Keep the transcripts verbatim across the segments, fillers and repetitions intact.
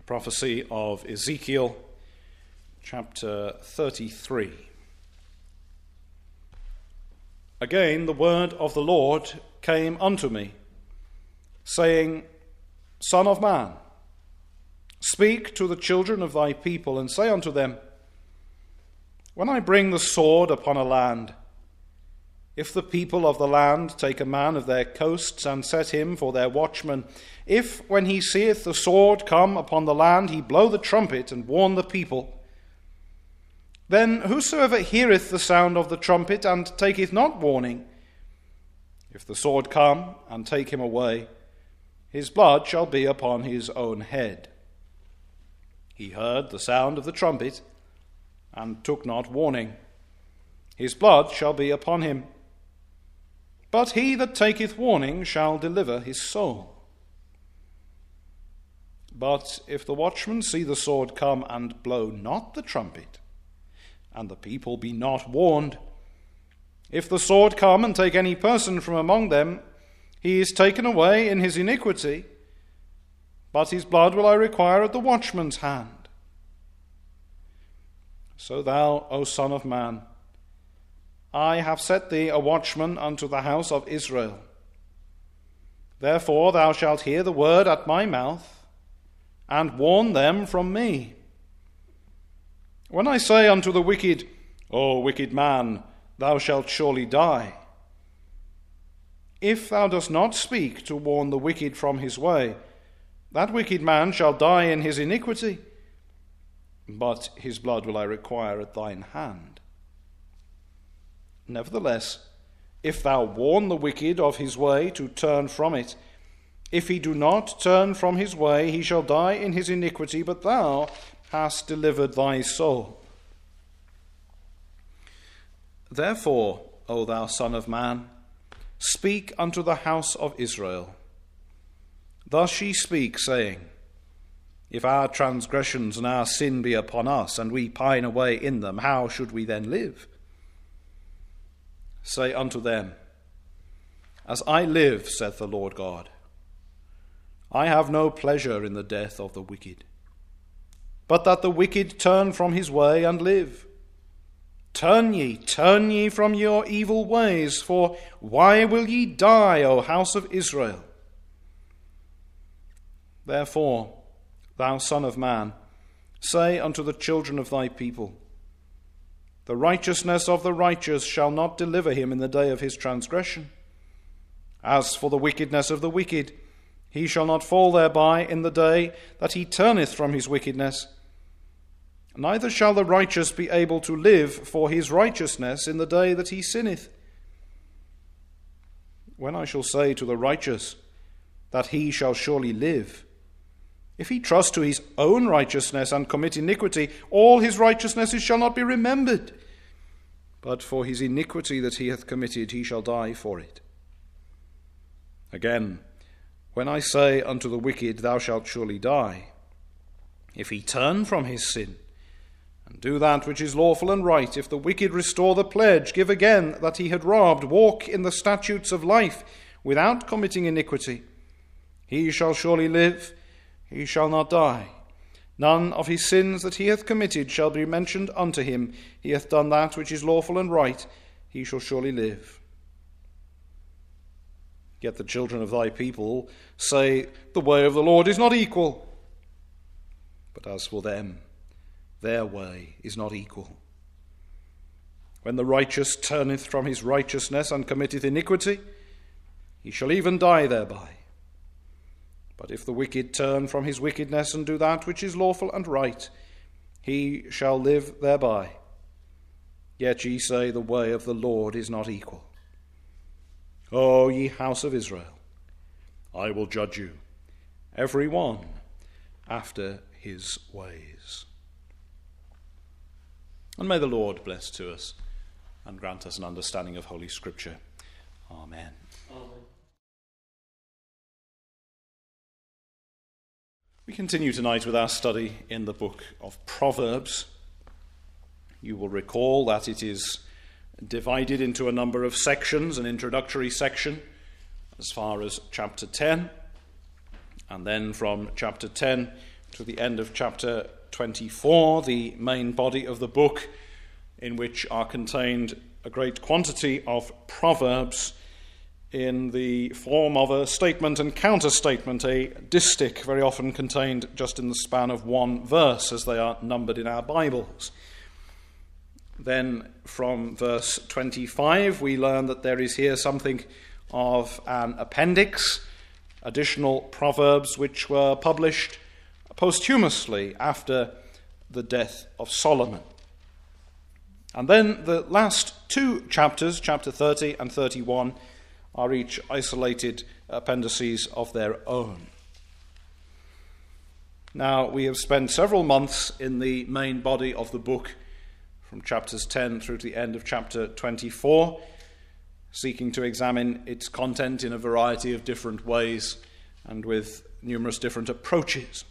prophecy of Ezekiel, chapter thirty-three. Again the word of the Lord came unto me, saying, Son of man, speak to the children of thy people, and say unto them, When I bring the sword upon a land, if the people of the land take a man of their coasts and set him for their watchman, if, when he seeth the sword come upon the land, he blow the trumpet and warn the people, then whosoever heareth the sound of the trumpet and taketh not warning, if the sword come and take him away, his blood shall be upon his own head. He heard the sound of the trumpet and took not warning. His blood shall be upon him. But he that taketh warning shall deliver his soul. But if the watchman see the sword come and blow not the trumpet, and the people be not warned, if the sword come and take any person from among them, he is taken away in his iniquity, but his blood will I require at the watchman's hand. So thou, O Son of man, I have set thee a watchman unto the house of Israel. Therefore thou shalt hear the word at my mouth, and warn them from me. When I say unto the wicked, O wicked man, thou shalt surely die, if thou dost not speak to warn the wicked from his way, that wicked man shall die in his iniquity, but his blood will I require at thine hand. Nevertheless, if thou warn the wicked of his way to turn from it, if he do not turn from his way, he shall die in his iniquity, but thou hast delivered thy soul. Therefore, O thou Son of man, speak unto the house of Israel. Thus ye speak, saying, If our transgressions and our sin be upon us, and we pine away in them, how should we then live? Say unto them, As I live, saith the Lord God, I have no pleasure in the death of the wicked, but that the wicked turn from his way and live. Turn ye, turn ye from your evil ways, for why will ye die, O house of Israel? Therefore, thou Son of man, say unto the children of thy people, The righteousness of the righteous shall not deliver him in the day of his transgression. As for the wickedness of the wicked, he shall not fall thereby in the day that he turneth from his wickedness. Neither shall the righteous be able to live for his righteousness in the day that he sinneth. When I shall say to the righteous that he shall surely live, if he trust to his own righteousness and commit iniquity, all his righteousnesses shall not be remembered. But for his iniquity that he hath committed, he shall die for it. Again, when I say unto the wicked, Thou shalt surely die, if he turn from his sin, and do that which is lawful and right, if the wicked restore the pledge, give again that he had robbed, walk in the statutes of life, without committing iniquity, he shall surely live, he shall not die. None of his sins that he hath committed shall be mentioned unto him. He hath done that which is lawful and right, he shall surely live. Yet the children of thy people say, The way of the Lord is not equal. But as for them, their way is not equal. When the righteous turneth from his righteousness and committeth iniquity, he shall even die thereby. But if the wicked turn from his wickedness and do that which is lawful and right, he shall live thereby. Yet ye say, The way of the Lord is not equal. O ye house of Israel, I will judge you, every one after his ways. And may the Lord bless to us and grant us an understanding of Holy Scripture. Amen. Amen. We continue tonight with our study in the book of Proverbs. You will recall that it is divided into a number of sections, an introductory section as far as chapter ten, and then from chapter ten to the end of chapter twenty-four, the main body of the book, in which are contained a great quantity of proverbs in the form of a statement and counter-statement, a distich, very often contained just in the span of one verse, as they are numbered in our Bibles. Then from verse twenty-five, we learn that there is here something of an appendix, additional proverbs which were published posthumously after the death of Solomon. And then the last two chapters, chapter thirty and thirty-one, are each isolated appendices of their own. Now, we have spent several months in the main body of the book, from chapters ten through to the end of chapter twenty-four, seeking to examine its content in a variety of different ways and with numerous different approaches.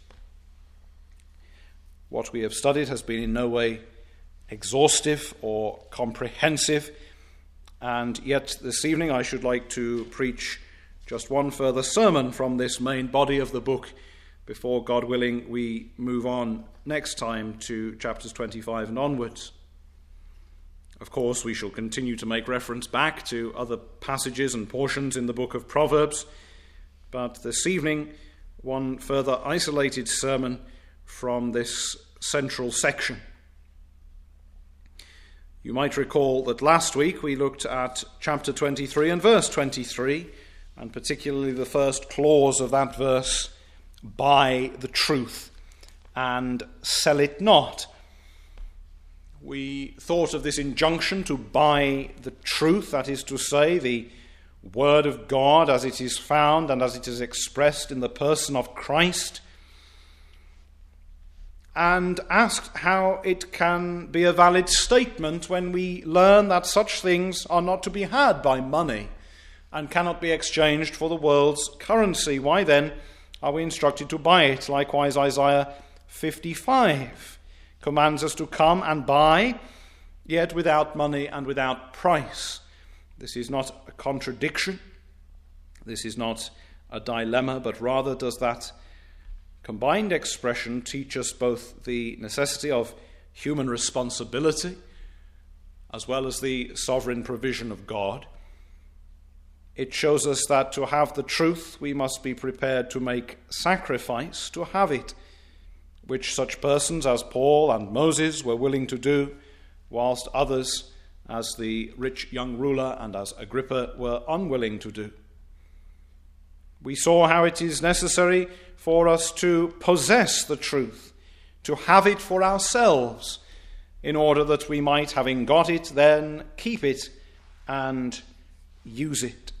What we have studied has been in no way exhaustive or comprehensive, and yet this evening I should like to preach just one further sermon from this main body of the book before, God willing, we move on next time to chapters twenty-five and onwards. Of course, we shall continue to make reference back to other passages and portions in the book of Proverbs, but this evening, one further isolated sermon from this central section. You might recall that last week we looked at chapter twenty-three and verse twenty-three, and particularly the first clause of that verse, buy the truth and sell it not. We thought of this injunction to buy the truth, that is to say, the Word of God as it is found and as it is expressed in the person of Christ, and asked how it can be a valid statement when we learn that such things are not to be had by money and cannot be exchanged for the world's currency. Why then are we instructed to buy it? Likewise, Isaiah fifty-five commands us to come and buy, yet without money and without price. This is not a contradiction. This is not a dilemma, but rather does that combined expression teach us both the necessity of human responsibility as well as the sovereign provision of God. It shows us that to have the truth, we must be prepared to make sacrifice to have it, which such persons as Paul and Moses were willing to do, whilst others, as the rich young ruler and as Agrippa, were unwilling to do. We saw how it is necessary for us to possess the truth, to have it for ourselves, in order that we might, having got it, then keep it and use it.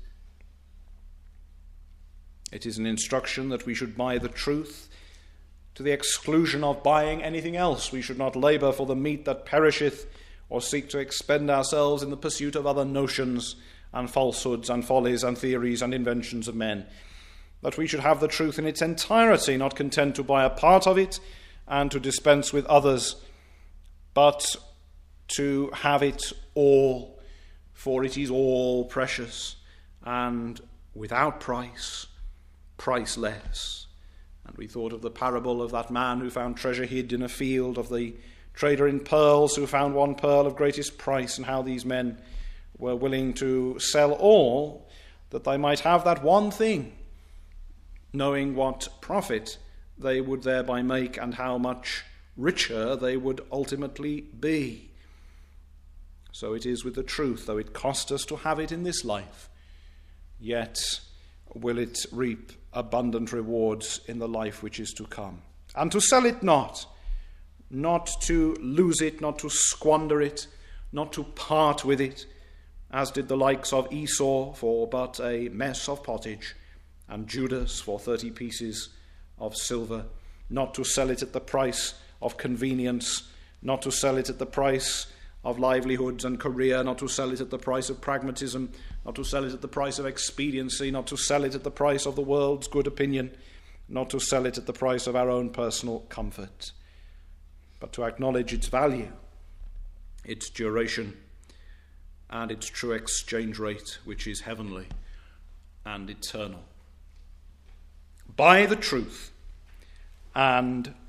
It is an instruction that we should buy the truth to the exclusion of buying anything else. We should not labour for the meat that perisheth, or seek to expend ourselves in the pursuit of other notions and falsehoods and follies and theories and inventions of men. That we should have the truth in its entirety, not content to buy a part of it and to dispense with others, but to have it all, for it is all precious and without price, priceless. And we thought of the parable of that man who found treasure hid in a field, of the trader in pearls who found one pearl of greatest price, and how these men were willing to sell all that they might have that one thing, knowing what profit they would thereby make and how much richer they would ultimately be. So it is with the truth, though it cost us to have it in this life, yet will it reap abundant rewards in the life which is to come. And to sell it not, not to lose it, not to squander it, not to part with it, as did the likes of Esau for but a mess of pottage, and Judas for thirty pieces of silver, not to sell it at the price of convenience, not to sell it at the price of livelihoods and career, not to sell it at the price of pragmatism, not to sell it at the price of expediency, not to sell it at the price of the world's good opinion, not to sell it at the price of our own personal comfort, but to acknowledge its value, its duration, and its true exchange rate, which is heavenly and eternal. Buy the truth and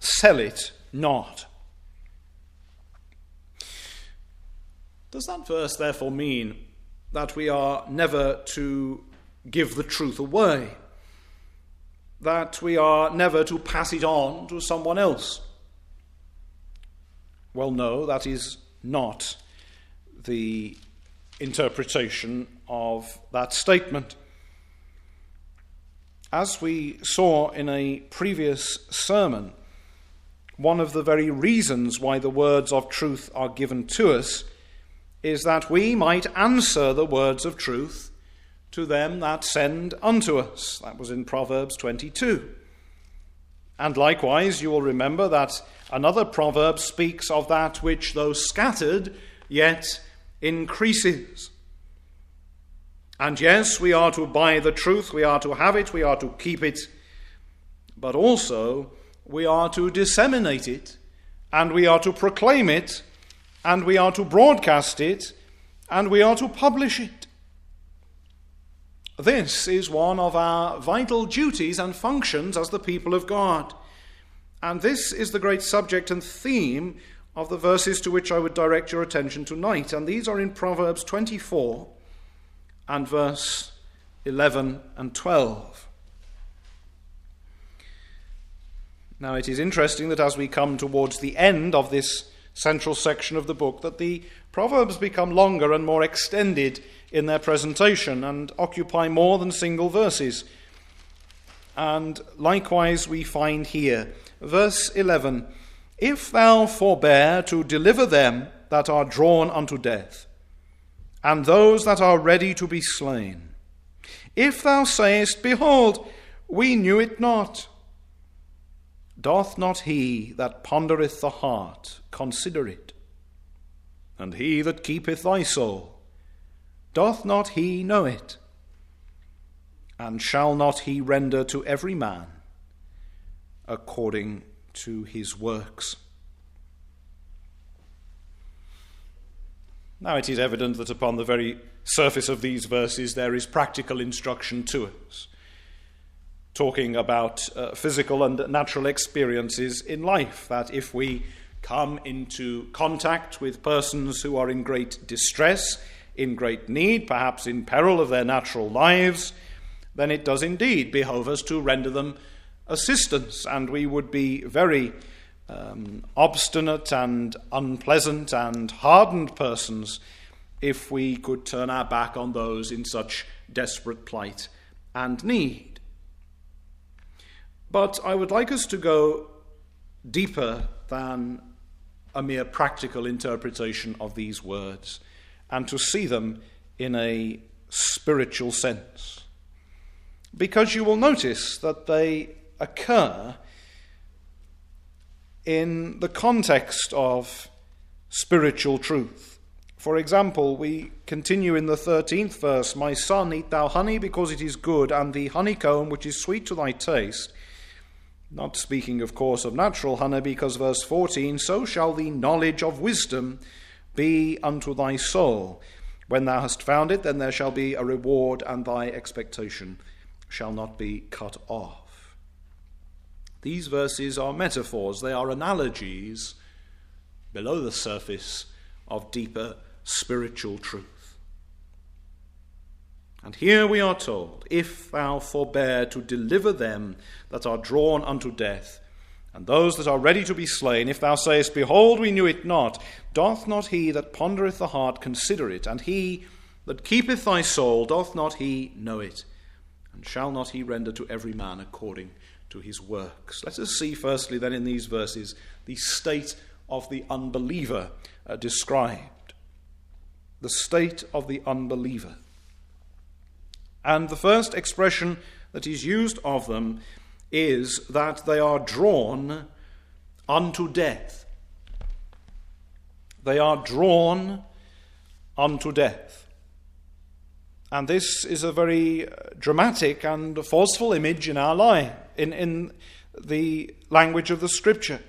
sell it not. Does that verse therefore mean that we are never to give the truth away? That we are never to pass it on to someone else? Well, no, that is not the interpretation of that statement. As we saw in a previous sermon, one of the very reasons why the words of truth are given to us is that we might answer the words of truth to them that send unto us. That was in Proverbs twenty-two. And likewise, you will remember that another proverb speaks of that which, though scattered, yet increases. And yes, we are to buy the truth, we are to have it, we are to keep it, but also we are to disseminate it, and we are to proclaim it, and we are to broadcast it, and we are to publish it. This is one of our vital duties and functions as the people of God. And this is the great subject and theme of the verses to which I would direct your attention tonight. And these are in Proverbs twenty-four and verse eleven and twelve. Now it is interesting that as we come towards the end of this central section of the book, that the Proverbs become longer and more extended in their presentation and occupy more than single verses. And likewise we find here, verse eleven, if thou forbear to deliver them that are drawn unto death, and those that are ready to be slain, if thou sayest, behold, we knew it not, doth not he that pondereth the heart consider it? And he that keepeth thy soul, doth not he know it? And shall not he render to every man according to his works? Now it is evident that upon the very surface of these verses there is practical instruction to us, talking about uh, physical and natural experiences in life, that if we come into contact with persons who are in great distress, in great need, perhaps in peril of their natural lives, then it does indeed behove us to render them assistance, and we would be very um, obstinate and unpleasant and hardened persons if we could turn our back on those in such desperate plight and need. But I would like us to go deeper than a mere practical interpretation of these words, and to see them in a spiritual sense. Because you will notice that they occur in the context of spiritual truth. For example, we continue in the thirteenth verse, my son, eat thou honey because it is good, and the honeycomb which is sweet to thy taste. Not speaking, of course, of natural honey, because verse fourteen, so shall the knowledge of wisdom be unto thy soul. When thou hast found it, then there shall be a reward, and thy expectation shall not be cut off. These verses are metaphors, they are analogies below the surface of deeper spiritual truth. And here we are told, if thou forbear to deliver them that are drawn unto death, and those that are ready to be slain, if thou sayest, behold, we knew it not, doth not he that pondereth the heart consider it? And he that keepeth thy soul, doth not he know it? And shall not he render to every man according to his works? Let us see firstly then in these verses the state of the unbeliever uh, described. The state of the unbeliever. And the first expression that is used of them is that they are drawn unto death. They are drawn unto death. And this is a very dramatic and forceful image in our life, in, in the language of the Scripture.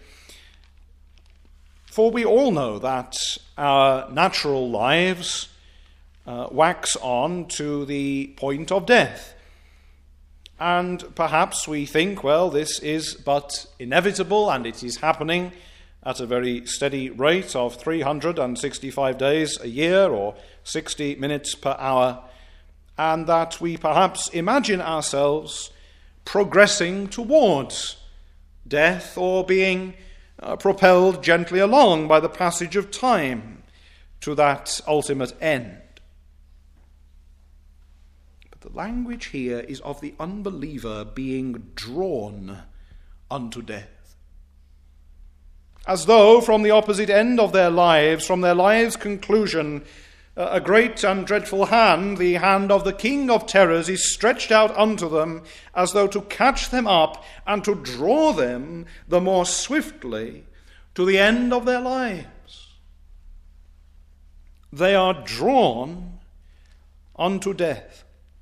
For we all know that our natural lives uh, wax on to the point of death. And perhaps we think, well, this is but inevitable, and it is happening at a very steady rate of three hundred sixty-five days a year, or sixty minutes per hour, and that we perhaps imagine ourselves progressing towards death, or being uh, propelled gently along by the passage of time to that ultimate end. But the language here is of the unbeliever being drawn unto death, as though from the opposite end of their lives, from their lives' conclusion, a great and dreadful hand, the hand of the King of terrors, is stretched out unto them, as though to catch them up and to draw them the more swiftly to the end of their lives. They are drawn unto death.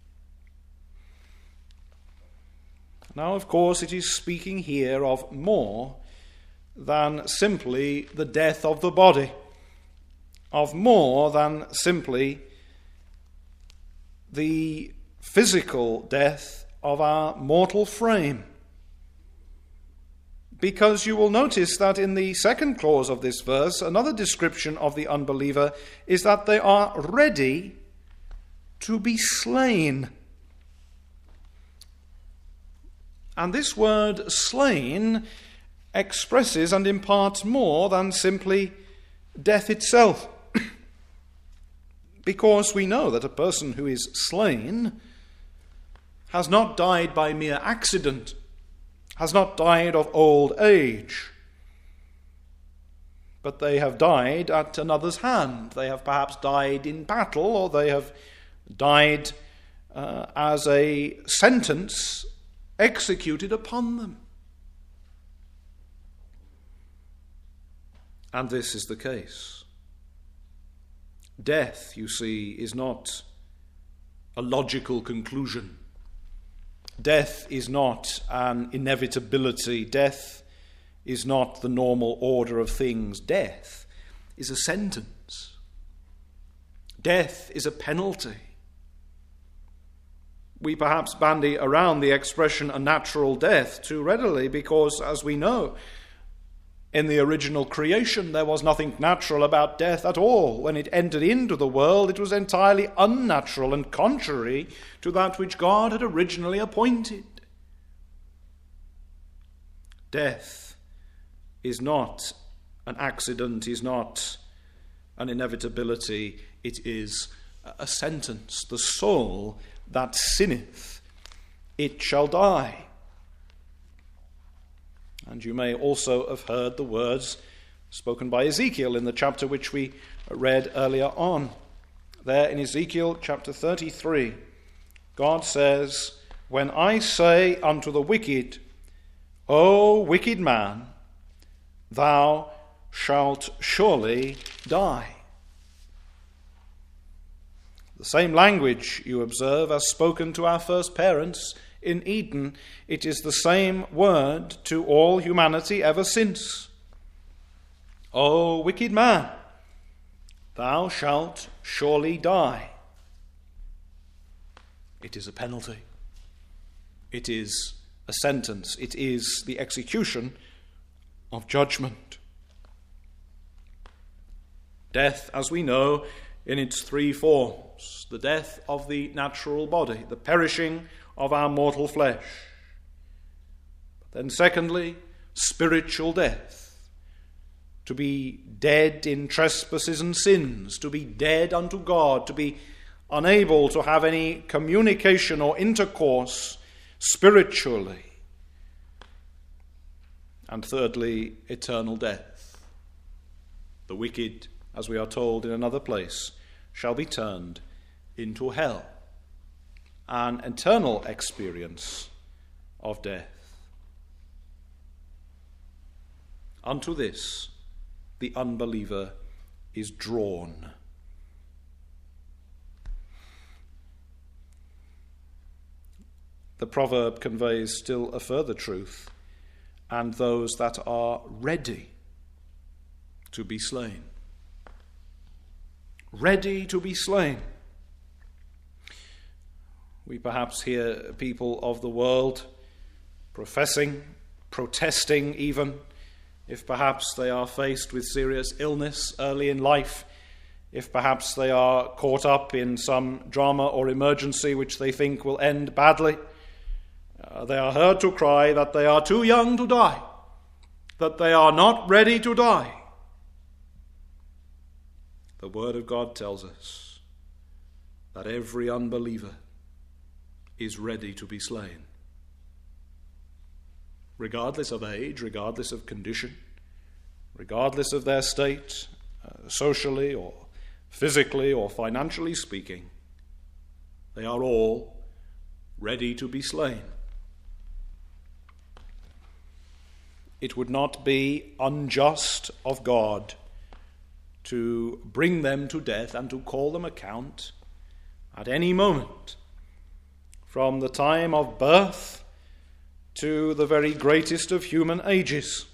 Now, of course, it is speaking here of more than simply the death of the body, of more than simply the physical death of our mortal frame. Because you will notice that in the second clause of this verse, another description of the unbeliever is that they are ready to be slain. And this word slain expresses and imparts more than simply death itself. Because we know that a person who is slain has not died by mere accident, has not died of old age, but they have died at another's hand. They have perhaps died in battle, or they have died uh, as a sentence executed upon them. And this is the case. Death, you see, is not a logical conclusion. Death is not an inevitability. Death is not the normal order of things. Death is a sentence. Death is a penalty. We perhaps bandy around the expression a natural death too readily because, as we know, in the original creation, there was nothing natural about death at all. When it entered into the world, it was entirely unnatural and contrary to that which God had originally appointed. Death is not an accident, is not an inevitability. It is a sentence. The soul that sinneth, it shall die. And you may also have heard the words spoken by Ezekiel in the chapter which we read earlier on. There in Ezekiel chapter thirty-three, God says, "When I say unto the wicked, O wicked man, thou shalt surely die." The same language, you observe, as spoken to our first parents in Eden. It is the same word to all humanity ever since. O wicked man, thou shalt surely die. It is a penalty. It is a sentence. It is the execution of judgment. Death, as we know, in its three forms: the death of the natural body, the perishing of our mortal flesh. But then secondly, spiritual death, to be dead in trespasses and sins, to be dead unto God, to be unable to have any communication or intercourse spiritually. And thirdly, eternal death. The wicked, as we are told in another place, shall be turned into hell, an eternal experience of death. Unto this the unbeliever is drawn. The proverb conveys still a further truth: and those that are ready to be slain. Ready to be slain. We perhaps hear people of the world professing, protesting even, if perhaps they are faced with serious illness early in life, if perhaps they are caught up in some drama or emergency which they think will end badly. Uh, they are heard to cry that they are too young to die, that they are not ready to die. The Word of God tells us that every unbeliever is ready to be slain. Regardless of age, regardless of condition, regardless of their state, uh, socially or physically or financially speaking, they are all ready to be slain. It would not be unjust of God to bring them to death and to call them account at any moment, from the time of birth to the very greatest of human ages.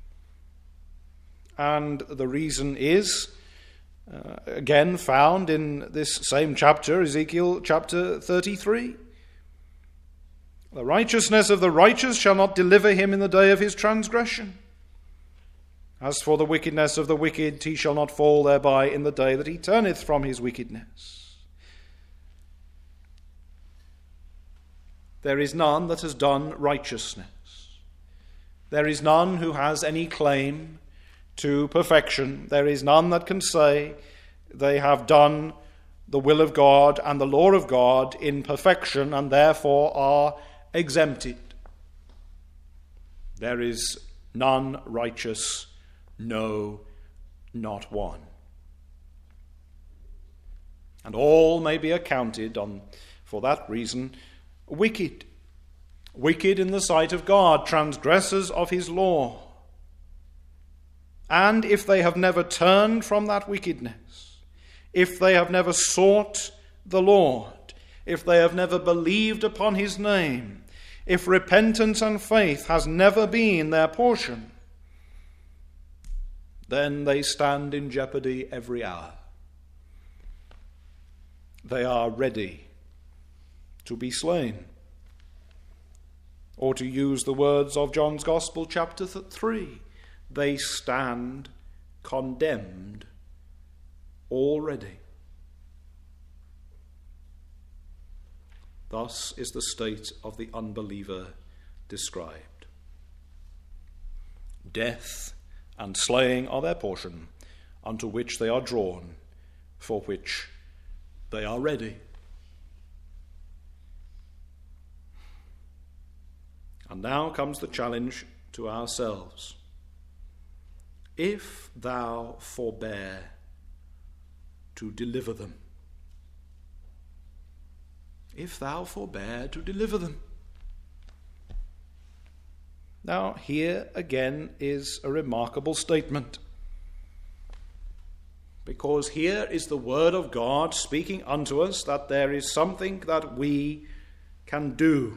And the reason is, uh, again found in this same chapter, Ezekiel chapter thirty-three. The righteousness of the righteous shall not deliver him in the day of his transgression. As for the wickedness of the wicked, he shall not fall thereby in the day that he turneth from his wickedness. There is none that has done righteousness. There is none who has any claim to perfection. There is none that can say they have done the will of God and the law of God in perfection and therefore are exempted. There is none righteous, no, not one. And all may be accounted on, for that reason, wicked. Wicked in the sight of God, transgressors of his law. And if they have never turned from that wickedness, if they have never sought the Lord, if they have never believed upon his name, if repentance and faith has never been their portion, then they stand in jeopardy every hour. They are ready to be slain. Or to use the words of John's Gospel, chapter three, they stand condemned already. Thus is the state of the unbeliever described. Death and slaying are their portion, unto which they are drawn, for which they are ready. And now comes the challenge to ourselves. If thou forbear to deliver them. If thou forbear to deliver them. Now, here again is a remarkable statement. Because here is the word of God speaking unto us that there is something that we can do.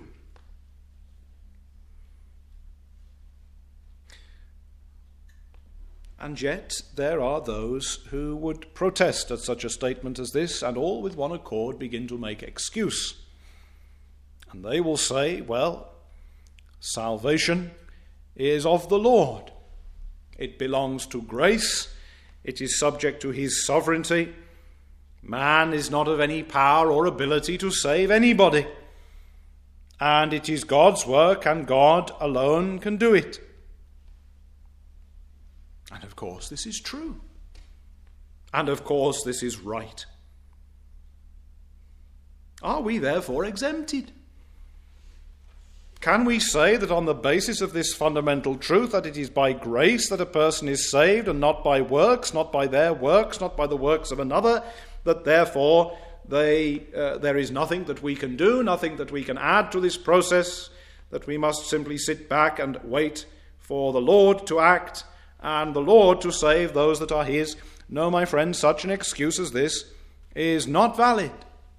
And yet there are those who would protest at such a statement as this, and all with one accord begin to make excuse. And they will say, well, salvation is of the Lord. It belongs to grace. It is subject to his sovereignty. Man is not of any power or ability to save anybody. And it is God's work, and God alone can do it. And of course this is true. And of course this is right. Are we therefore exempted? Can we say that on the basis of this fundamental truth, that it is by grace that a person is saved and not by works, not by their works, not by the works of another, that therefore they, uh, there is nothing that we can do, nothing that we can add to this process, that we must simply sit back and wait for the Lord to act and the Lord to save those that are his? No, my friend, such an excuse as this is not valid.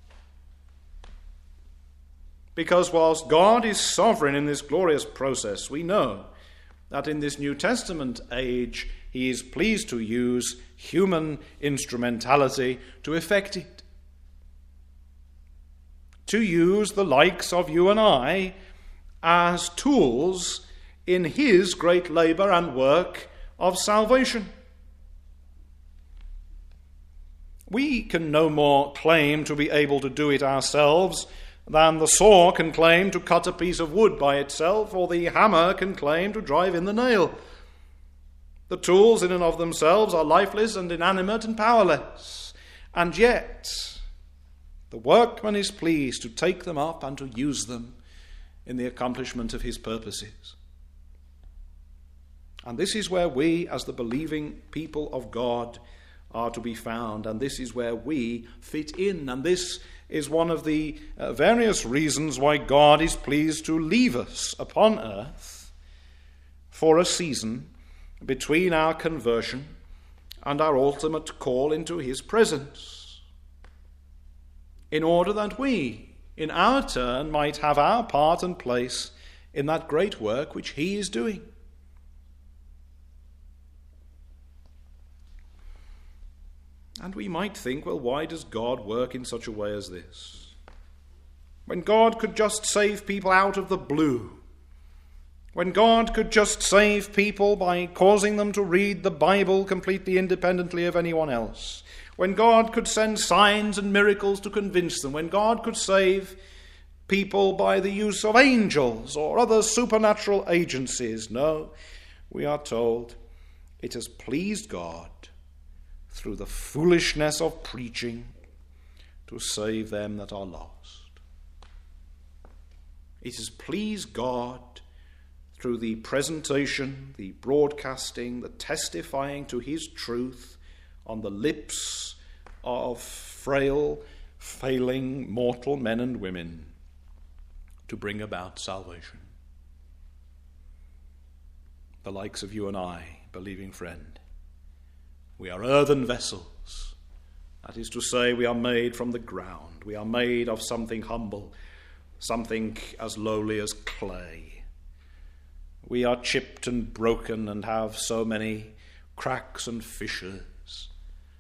Because whilst God is sovereign in this glorious process, we know that in this New Testament age he is pleased to use human instrumentality to effect it. to use the likes of you and I as tools in his great labour and work of salvation. We can no more claim to be able to do it ourselves than the saw can claim to cut a piece of wood by itself, or the hammer can claim to drive in the nail. The tools in and of themselves are lifeless and inanimate and powerless, and yet the workman is pleased to take them up and to use them in the accomplishment of his purposes. And this is where we, as the believing people of God, are to be found, and this is where we fit in, and this is one of the uh, various reasons why God is pleased to leave us upon earth for a season between our conversion and our ultimate call into his presence, in order that we, in our turn, might have our part and place in that great work which he is doing. And we might think, well, why does God work in such a way as this? When God could just save people out of the blue, when God could just save people by causing them to read the Bible completely independently of anyone else, when God could send signs and miracles to convince them, when God could save people by the use of angels or other supernatural agencies. No, we are told it has pleased God through the foolishness of preaching to save them that are lost. It has pleased God through the presentation, the broadcasting, the testifying to his truth on the lips of frail, failing, mortal men and women to bring about salvation. The likes of you and I, believing friend, we are earthen vessels. That is to say, we are made from the ground. We are made of something humble, something as lowly as clay. We are chipped and broken and have so many cracks and fissures.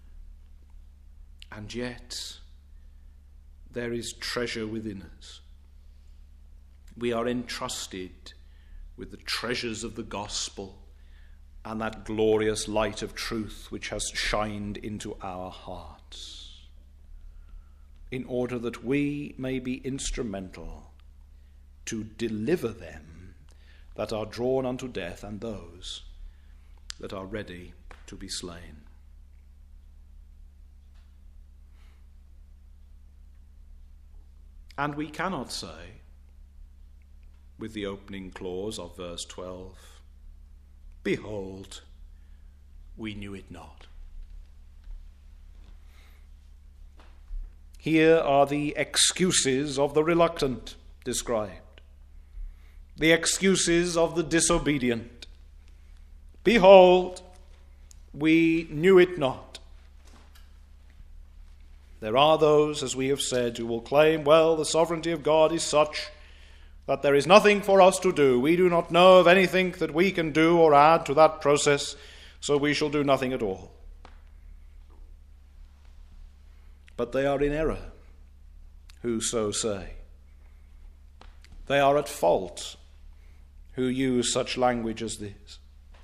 And yet, there is treasure within us. We are entrusted with the treasures of the gospel and that glorious light of truth which has shined into our hearts, in order that we may be instrumental to deliver them that are drawn unto death and those that are ready to be slain. And we cannot say, with the opening clause of verse twelve, behold, we knew it not. Here are the excuses of the reluctant described, the excuses of the disobedient. Behold, we knew it not. There are those, as we have said, who will claim, well, the sovereignty of God is such that there is nothing for us to do. We do not know of anything that we can do or add to that process, so we shall do nothing at all. But they are in error who so say. They are at fault who use such language as this.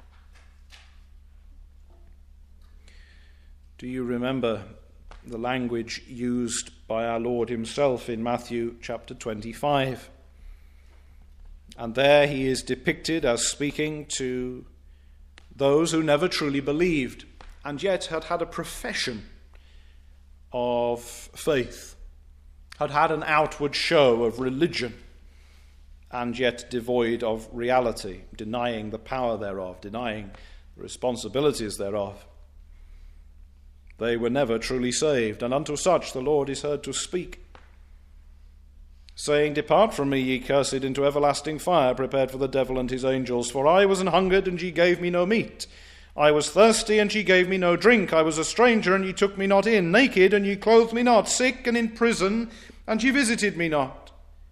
Do you remember the language used by our Lord himself in Matthew chapter twenty-five? And there he is depicted as speaking to those who never truly believed and yet had had a profession of faith, had had an outward show of religion, and yet devoid of reality, denying the power thereof, denying the responsibilities thereof. They were never truly saved, and unto such the Lord is heard to speak, saying, Depart from me, ye cursed, into everlasting fire, prepared for the devil and his angels. For I was an hungered, and ye gave me no meat. I was thirsty, and ye gave me no drink. I was a stranger, and ye took me not in. Naked, and ye clothed me not. Sick, and in prison, and ye visited me not.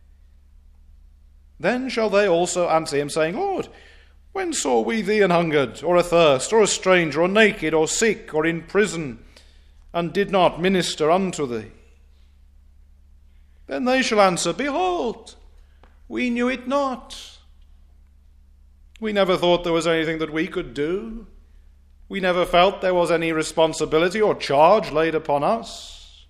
Then shall they also answer him, saying, Lord, when saw we thee an hungered, or athirst, or a stranger, or naked, or sick, or in prison, and did not minister unto thee? And they shall answer, Behold, we knew it not. We never thought there was anything that we could do. We never felt there was any responsibility or charge laid upon us.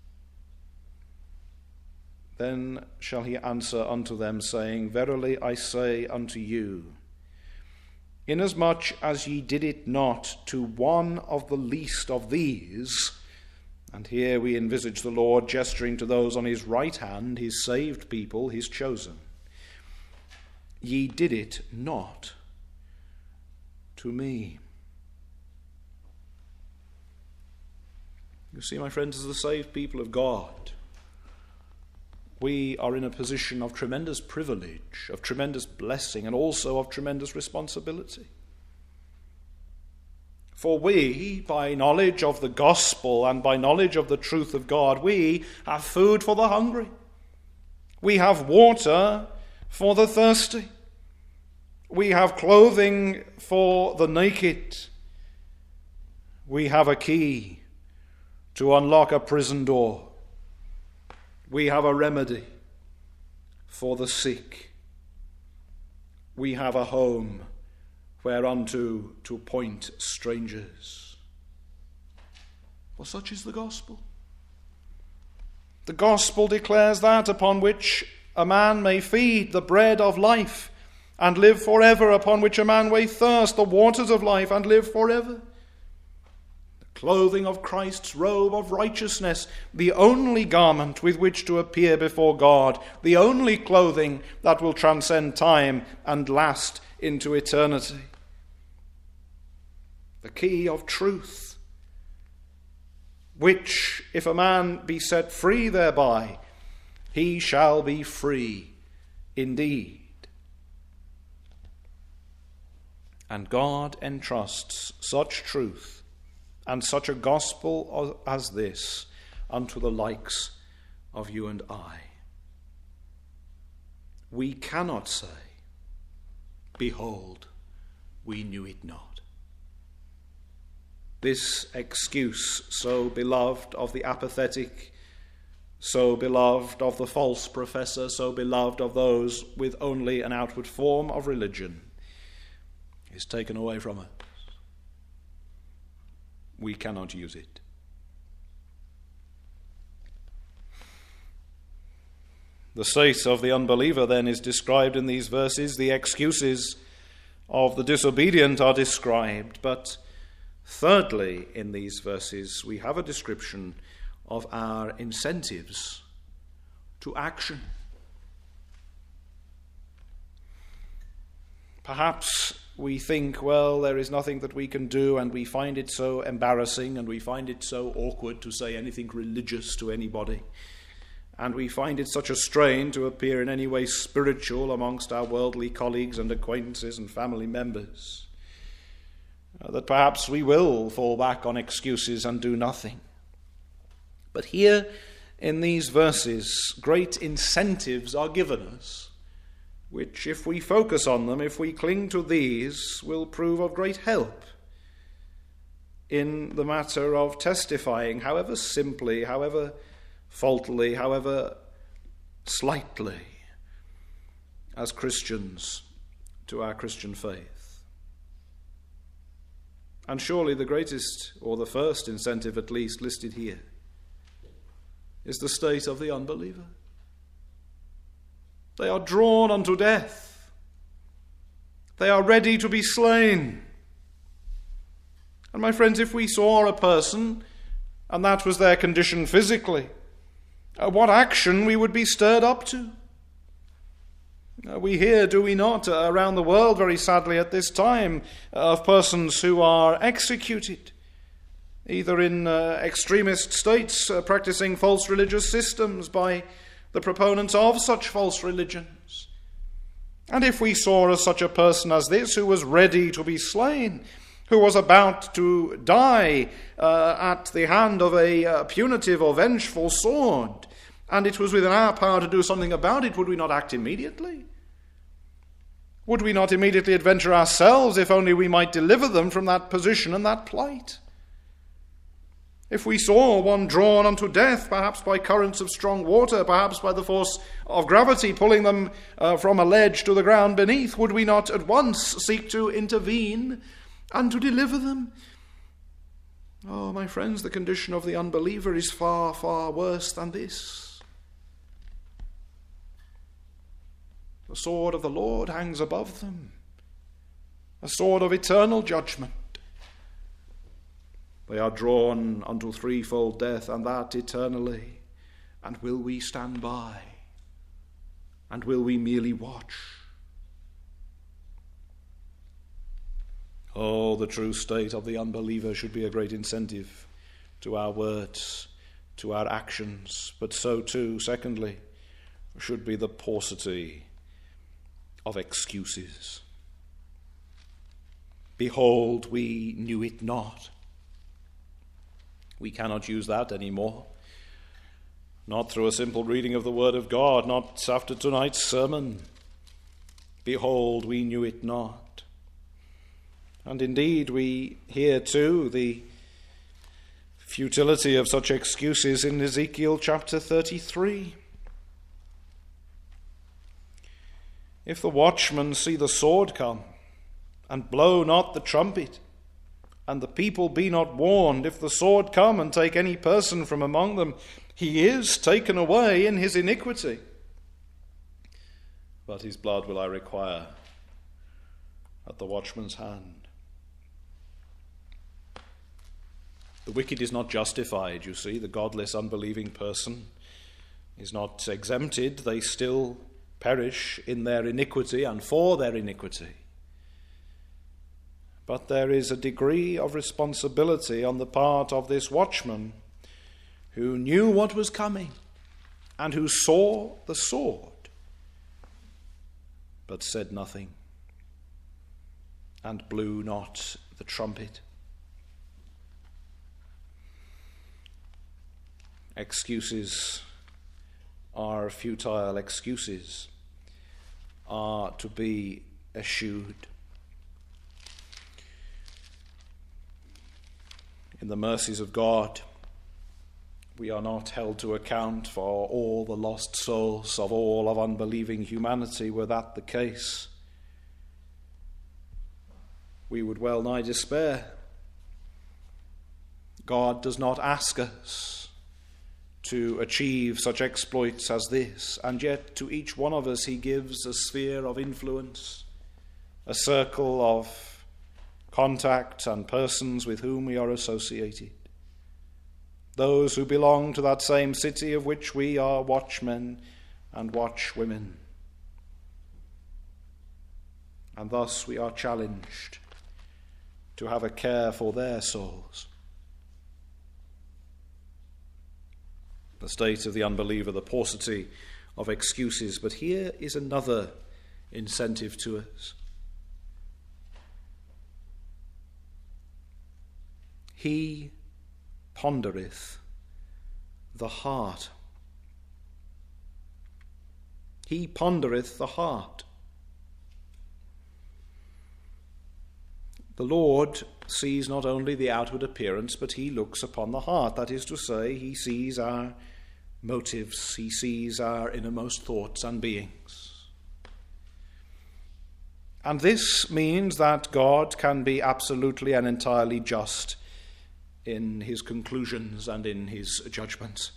Then shall he answer unto them, saying, Verily I say unto you, inasmuch as ye did it not to one of the least of these, and here we envisage the Lord gesturing to those on his right hand, his saved people, his chosen, ye did it not to me. You see, my friends, as the saved people of God, we are in a position of tremendous privilege, of tremendous blessing, and also of tremendous responsibility. For we, by knowledge of the gospel and by knowledge of the truth of God, we have food for the hungry. We have water for the thirsty. We have clothing for the naked. We have a key to unlock a prison door. We have a remedy for the sick. We have a home whereunto to appoint strangers. For such is the gospel. The gospel declares that upon which a man may feed, the bread of life, and live forever, upon which a man may thirst, the waters of life, and live forever. Clothing of Christ's robe of righteousness, the only garment with which to appear before God, the only clothing that will transcend time and last into eternity. The key of truth, which, if a man be set free thereby, he shall be free indeed. And God entrusts such truth and such a gospel as this unto the likes of you and I. We cannot say, Behold, we knew it not. This excuse, so beloved of the apathetic, so beloved of the false professor, so beloved of those with only an outward form of religion, is taken away from us. We cannot use it. The state of the unbeliever then is described in these verses. The excuses of the disobedient are described. But thirdly, in these verses, we have a description of our incentives to action. Perhaps we think, well, there is nothing that we can do, and we find it so embarrassing, and we find it so awkward to say anything religious to anybody, and we find it such a strain to appear in any way spiritual amongst our worldly colleagues and acquaintances and family members, uh, that perhaps we will fall back on excuses and do nothing. But here in these verses, great incentives are given us, which, if we focus on them, if we cling to these, will prove of great help in the matter of testifying, however simply, however faultily, however slightly, as Christians, to our Christian faith. And surely the greatest, or the first incentive at least, listed here is the state of the unbeliever. They are drawn unto death. They are ready to be slain. And my friends, if we saw a person, and that was their condition physically, uh, what action we would be stirred up to. Uh, we hear, do we not, uh, around the world very sadly at this time, uh, of persons who are executed, either in uh, extremist states uh, practicing false religious systems by the proponents of such false religions. And if we saw such a person as this, who was ready to be slain, who was about to die uh, at the hand of a uh, punitive or vengeful sword, and it was within our power to do something about it, would we not act immediately? Would we not immediately adventure ourselves, if only we might deliver them from that position and that plight? If we saw one drawn unto death, perhaps by currents of strong water, perhaps by the force of gravity pulling them uh, from a ledge to the ground beneath, would we not at once seek to intervene and to deliver them? Oh, my friends, the condition of the unbeliever is far, far worse than this. The sword of the Lord hangs above them, a sword of eternal judgment. They are drawn unto threefold death, and that eternally. And will we stand by? And will we merely watch? Oh, the true state of the unbeliever should be a great incentive to our words, to our actions, but so too, secondly, should be the paucity of excuses. Behold, we knew it not. We cannot use that anymore. Not through a simple reading of the Word of God, not after tonight's sermon. Behold, we knew it not. And indeed, we hear too the futility of such excuses in Ezekiel chapter thirty-three. If the watchmen see the sword come, and blow not the trumpet, and the people be not warned, if the sword come and take any person from among them, he is taken away in his iniquity. But his blood will I require at the watchman's hand. The wicked is not justified, you see. The godless, unbelieving person is not exempted. They still perish in their iniquity and for their iniquity. But there is a degree of responsibility on the part of this watchman who knew what was coming and who saw the sword, but said nothing and blew not the trumpet. Excuses are futile. Excuses are to be eschewed. In the mercies of God, we are not held to account for all the lost souls of all of unbelieving humanity. Were that the case, we would well nigh despair. God does not ask us to achieve such exploits as this, and yet to each one of us he gives a sphere of influence, a circle of contact and persons with whom we are associated. Those who belong to that same city of which we are watchmen and watchwomen. And thus we are challenged to have a care for their souls. The state of the unbeliever, the paucity of excuses. But here is another incentive to us. He pondereth the heart. He pondereth the heart. The Lord sees not only the outward appearance, but he looks upon the heart. That is to say, he sees our motives, he sees our innermost thoughts and beings. And this means that God can be absolutely and entirely just in his conclusions and in his judgments.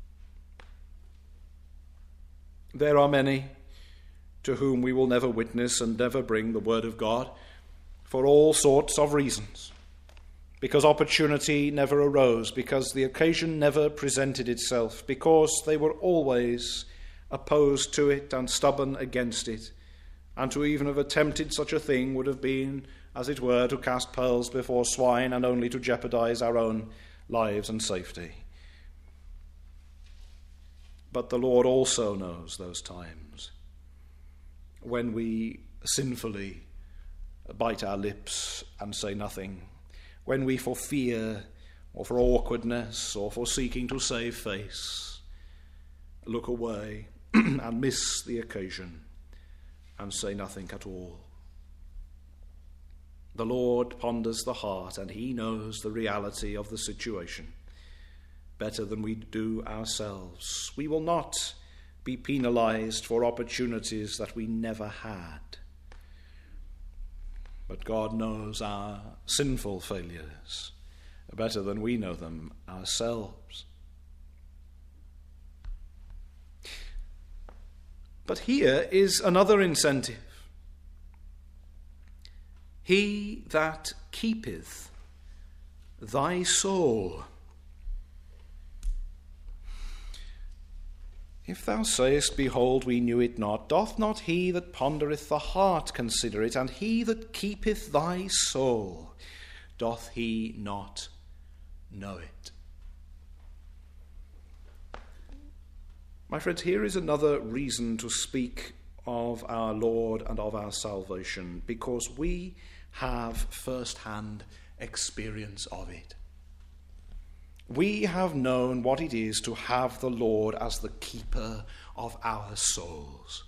There are many to whom we will never witness and never bring the word of God for all sorts of reasons, because opportunity never arose, because the occasion never presented itself, because they were always opposed to it and stubborn against it, and to even have attempted such a thing would have been, as it were, to cast pearls before swine and only to jeopardize our own lives and safety. But the Lord also knows those times when we sinfully bite our lips and say nothing, when we for fear or for awkwardness or for seeking to save face look away and miss the occasion and say nothing at all. The Lord ponders the heart, and he knows the reality of the situation. better than we do ourselves. We will not be penalized for opportunities that we never had. But God knows our sinful failures better than we know them ourselves. But here is another incentive. He that keepeth thy soul. If thou sayest, Behold, we knew it not, doth not he that pondereth the heart consider it? And he that keepeth thy soul, doth he not know it? My friends, here is another reason to speak of our Lord and of our salvation, because we have first-hand experience of it. We have known what it is to have the Lord as the keeper of our souls.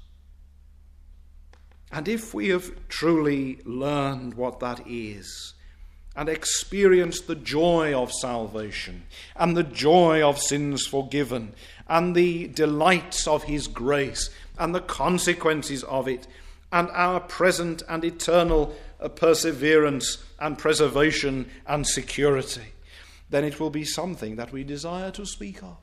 And if we have truly learned what that is, and experienced the joy of salvation, and the joy of sins forgiven, and the delights of his grace, and the consequences of it, and our present and eternal perseverance and preservation and security, then it will be something that we desire to speak of.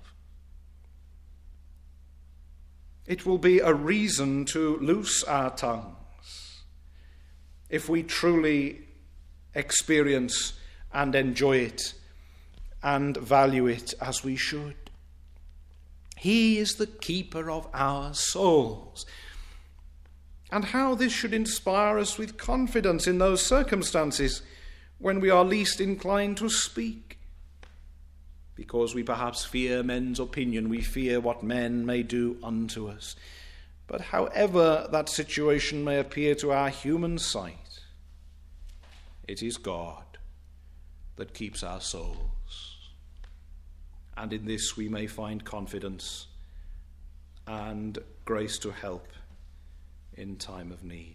It will be a reason to loose our tongues if we truly experience and enjoy it and value it as we should. He is the keeper of our souls. And how this should inspire us with confidence in those circumstances when we are least inclined to speak. Because we perhaps fear men's opinion, we fear what men may do unto us. But however that situation may appear to our human sight, it is God that keeps our souls. And in this we may find confidence and grace to help in time of need.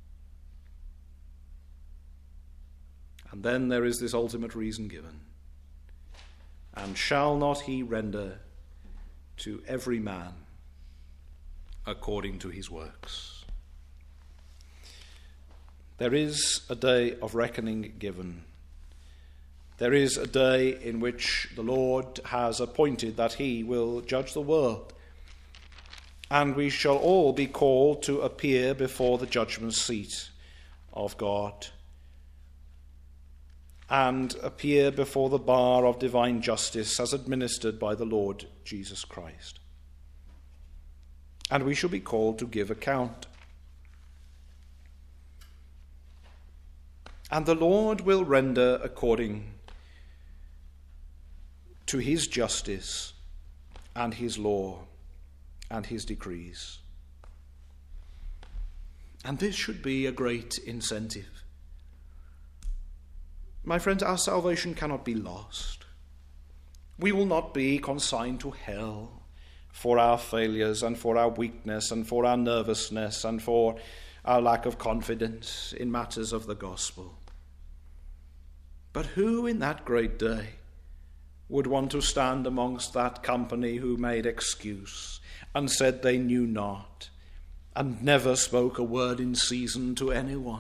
And then there is this ultimate reason given. And shall not he render to every man according to his works? There is a day of reckoning given. There is a day in which the Lord has appointed that he will judge the world. And we shall all be called to appear before the judgment seat of God and appear before the bar of divine justice as administered by the Lord Jesus Christ. And we shall be called to give account. And the Lord will render according to his justice and his law and his decrees. And this should be a great incentive. My friends, our salvation cannot be lost. We will not be consigned to hell for our failures and for our weakness and for our nervousness and for our lack of confidence in matters of the gospel. But who in that great day would want to stand amongst that company who made excuse and said they knew not and never spoke a word in season to anyone?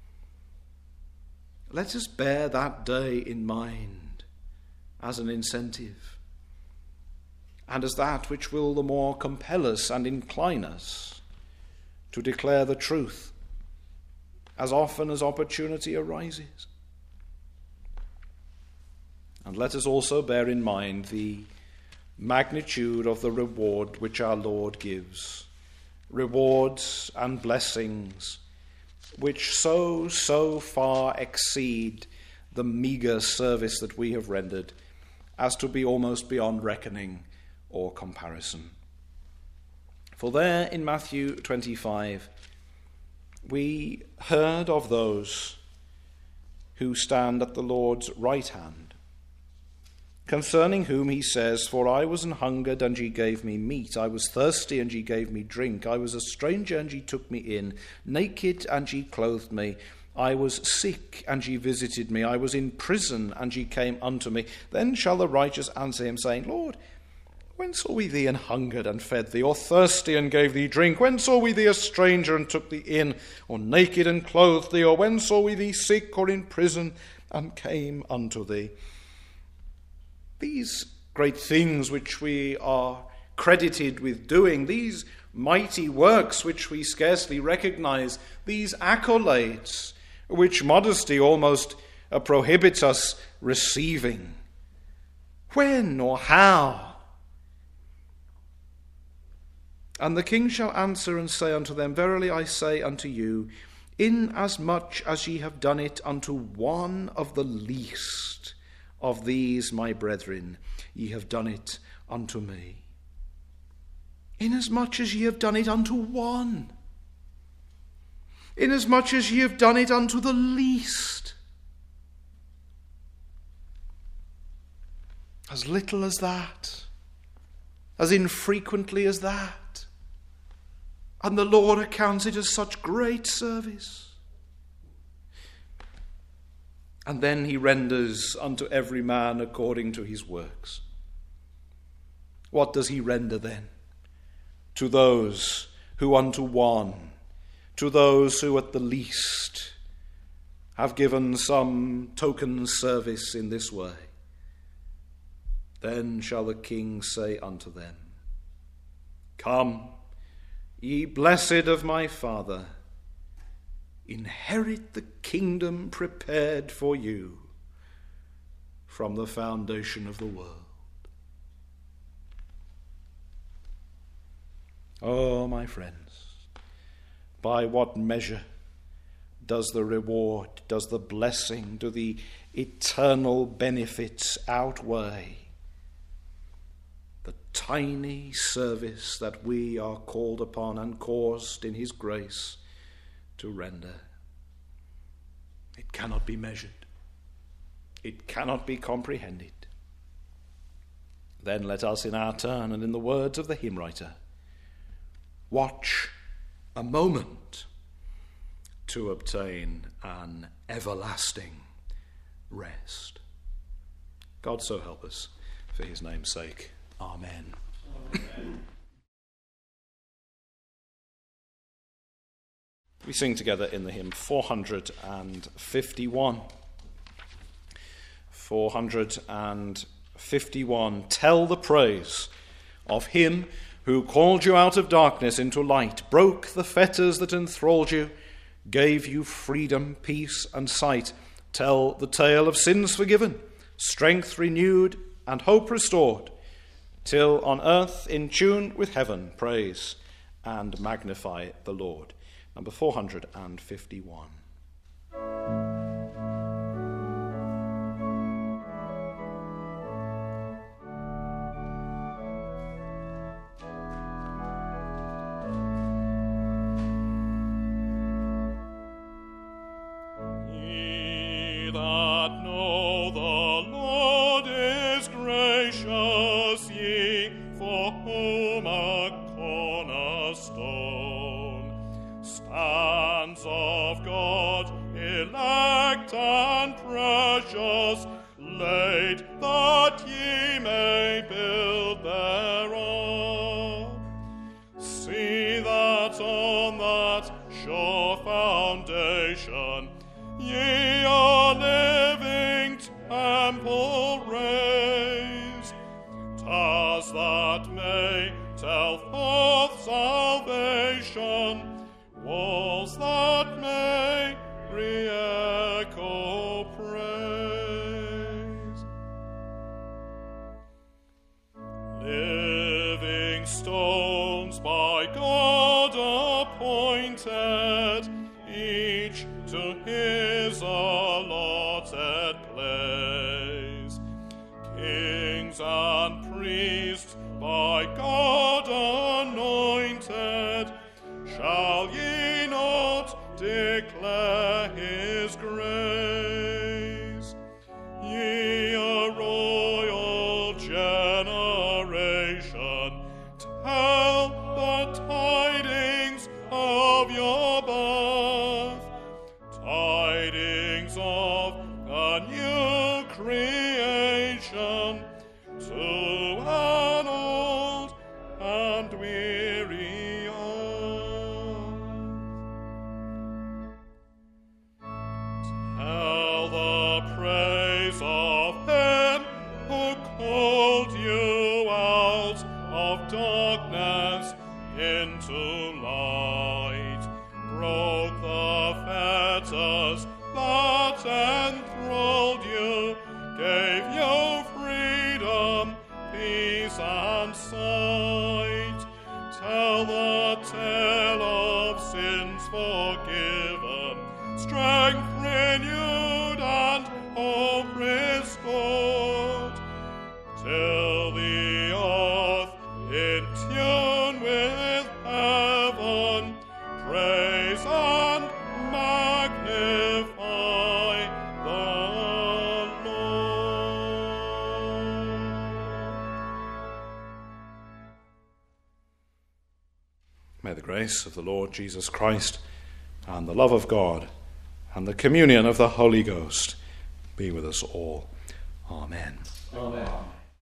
Let us bear that day in mind as an incentive and as that which will the more compel us and incline us to declare the truth as often as opportunity arises. And let us also bear in mind the magnitude of the reward which our Lord gives, rewards and blessings which so, so far exceed the meagre service that we have rendered as to be almost beyond reckoning or comparison. For there in Matthew twenty-five, we heard of those who stand at the Lord's right hand, concerning whom he says, For I was an hungered, and ye gave me meat. I was thirsty, and ye gave me drink. I was a stranger, and ye took me in. Naked, and ye clothed me. I was sick, and ye visited me. I was in prison, and ye came unto me. Then shall the righteous answer him, saying, Lord, when saw we thee and hungered and fed thee, or thirsty and gave thee drink? When saw we thee a stranger and took thee in, or naked and clothed thee? Or when saw we thee sick or in prison and came unto thee? These great things which we are credited with doing, these mighty works which we scarcely recognize, these accolades which modesty almost uh, prohibits us receiving. When or how? And the king shall answer and say unto them, Verily I say unto you, inasmuch as ye have done it unto one of the least of these my brethren, ye have done it unto me. Inasmuch as ye have done it unto one, inasmuch as ye have done it unto the least. As little as that, as infrequently as that. And the Lord accounts it as such great service. And then he renders unto every man according to his works. What does he render then? To those who unto one, to those who at the least have given some token service in this way. Then shall the king say unto them, Come, ye blessed of my Father, inherit the kingdom prepared for you from the foundation of the world. Oh, my friends, by what measure does the reward, does the blessing, do the eternal benefits outweigh the tiny service that we are called upon and caused in his grace to render? It cannot be measured. It cannot be comprehended. Then let us in our turn, and in the words of the hymn writer, watch a moment to obtain an everlasting rest. God so help us, for his name's sake. Amen. Amen. We sing together in the hymn four hundred fifty-one. four hundred fifty-one. Tell the praise of him who called you out of darkness into light, broke the fetters that enthralled you, gave you freedom, peace, and sight. Tell the tale of sins forgiven, strength renewed, and hope restored, till on earth, in tune with heaven, praise and magnify the Lord. Number four hundred fifty-one. Of your birth, creation, to an old and weary earth. Tell the praise of him who called you out of darkness into light, broke the fetters that enthralled you, gave you freedom, peace and sight. Tell the tale of sins forgiven, strength renewed and hope restored, till the earth in tune with heaven praise and magnify the Lord. May the grace of the Lord Jesus Christ and the love of God and the communion of the Holy Ghost be with us all. Amen. Amen.